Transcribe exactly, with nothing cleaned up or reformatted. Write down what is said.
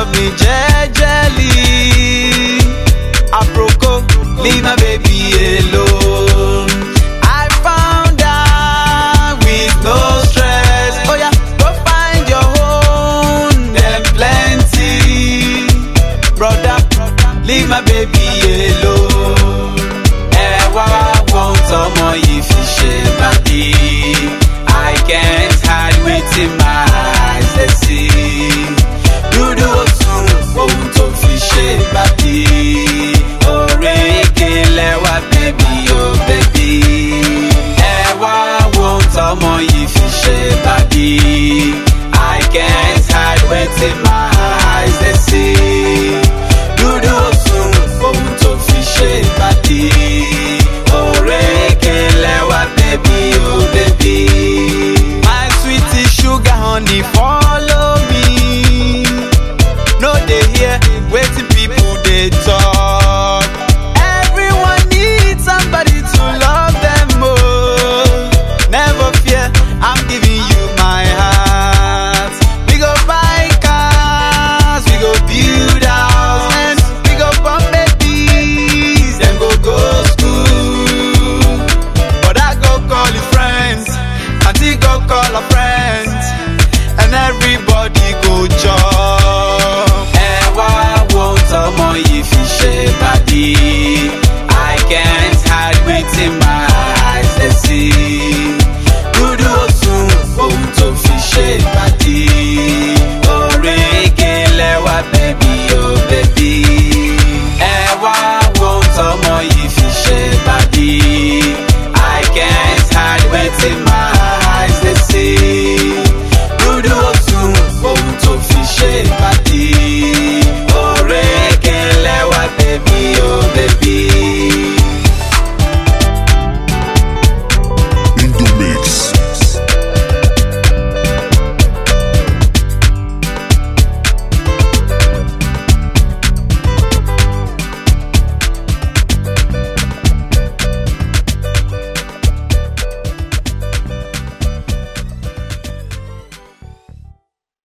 love me jejely. Aproko, leave my baby alone. I found out with no stress. Oh yeah, go find your own, them plenty. Brother, leave my baby alone. Eh, why won't someone if you share body? I can't hide within my eyes, let's see. Do do soon, won't to fish body. Oh, lewa baby, oh baby. Eh, why won't someone if you share body? I can't hide within my eyes, let's see. Do do soon, won't to fish body. Oh, lewa baby, oh baby. My sweetie sugar honey, follow me. No they hear, waiting people they talk. Everyone needs somebody to love them more. Never fear, I'm giving you my heart. We go buy cars, we go build houses, we go born babies, then go go school. But I go call his friends, and he go call her friends, and everybody go join.